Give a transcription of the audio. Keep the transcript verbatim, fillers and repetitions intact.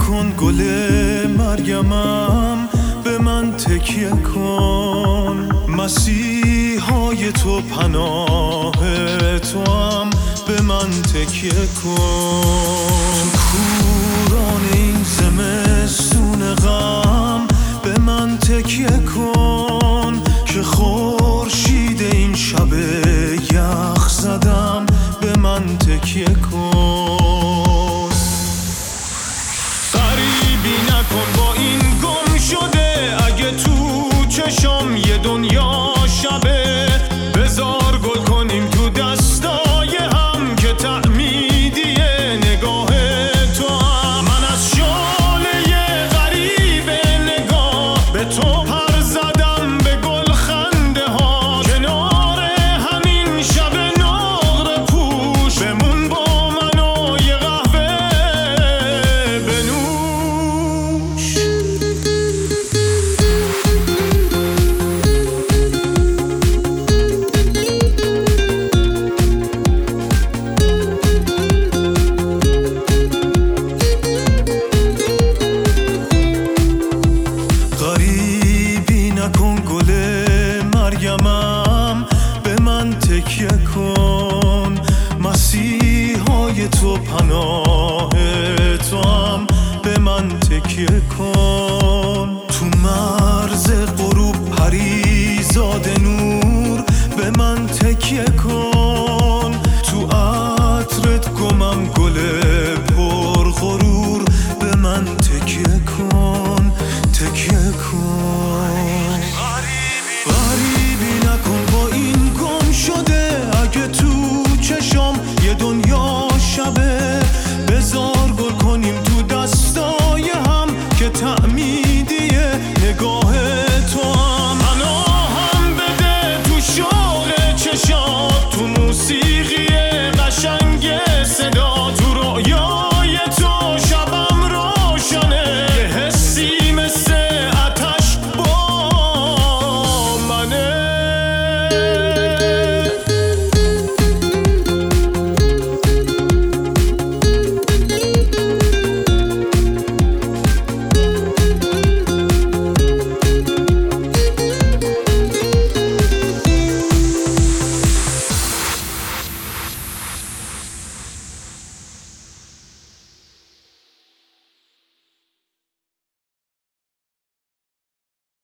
نکن گل مریمم، به من تکیه کن. مسیحای تو پناه تو هم، به من تکیه کن. کوران این زمستون غم، به من تکیه کن. که خورشید این شب یخ زدم، به من تکیه کن. غریبی نکن با این گم شده، اگه تو چشم یه دنیا شبه. بذار گل کنیم تو دستای هم، که تعمیدیه نگاه تو هم. من از شاله غریب نگاه به تو پر زدم، به گل خنده ها. کنار همین شب نقره پوش، بمون با من و یه قهوه بنوش. غریبی نکن گل مریمم، به من تکیه کن. مسیحای تو پناه تو هم، به من تکیه کن.